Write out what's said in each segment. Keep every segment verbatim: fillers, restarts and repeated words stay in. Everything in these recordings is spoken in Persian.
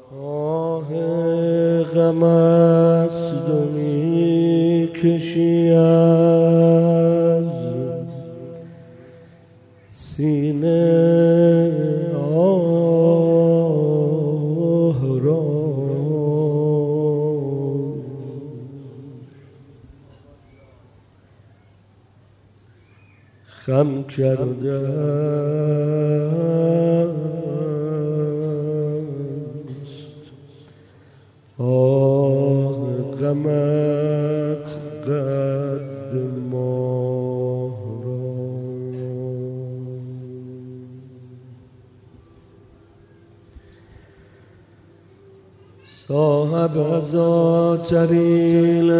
آه غم است و می کشی از سینه آه را، خم کرده آه غمت قد ماه را. صاحب عزاترین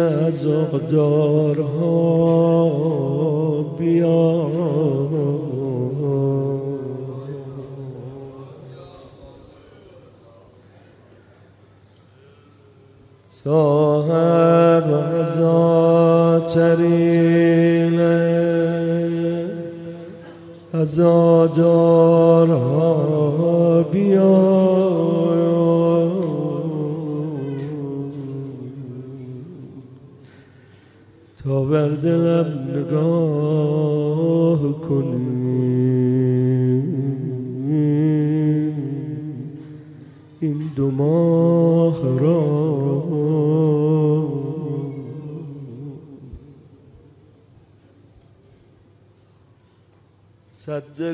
عزادارها بیا، صاحب عزاترین عزادارها بیا، تا بر دلم نگاه کنی این دو ماه را. سد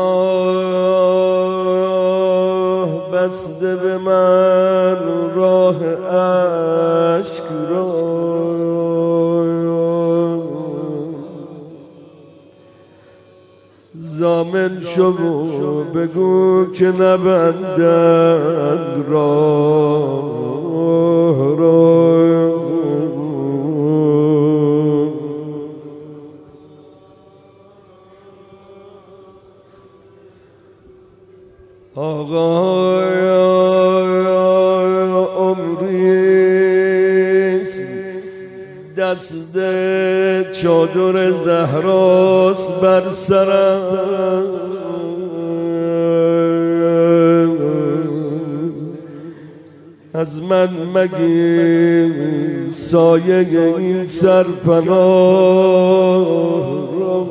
گناه بسته به من راه اشک را، ضامن شو و بگو که نبندند راه را. آقای عمریست دست چادر زهراست بر سرم، از من مگیر سایه این سرپناه را.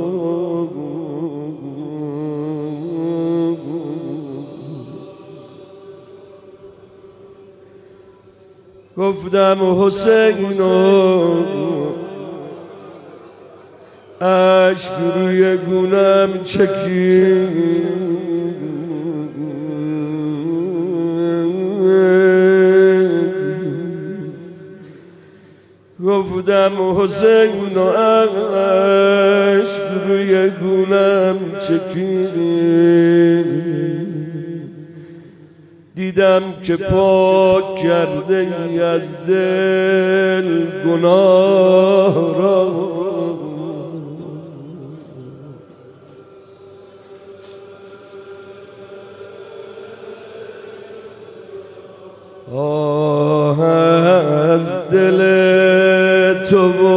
گفتم حسین اشک روی گونم چکید، گفتم حسین اشک روی گونم چکید، دیدم که پاک کرده ای از دل گناه را. آه از دل تو و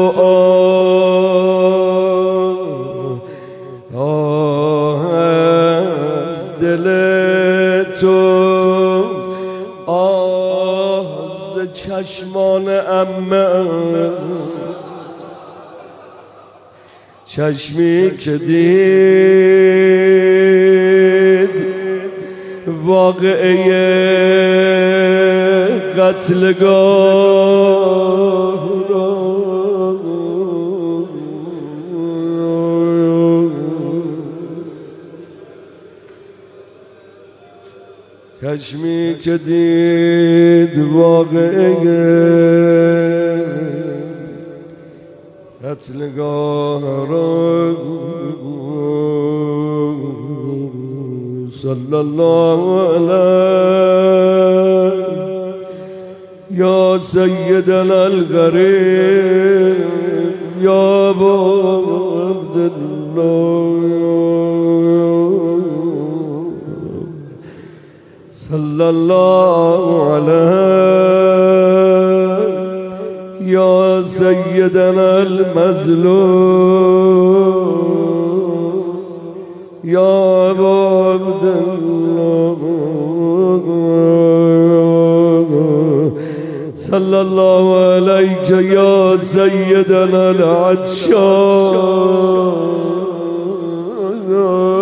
آه آه از دل تو، آه ز چشمان عمه، چشمی که دید واقعه قتلگاه را. چشمی که دید واقعه قتلگاه را. صلی الله علیه یا سیدنا الغریب یا ابا عبدالله، صلی الله علیه یا سیدنا المظلوم یا ابا عبدالله. صلى الله عليك يا سيدنا العطشان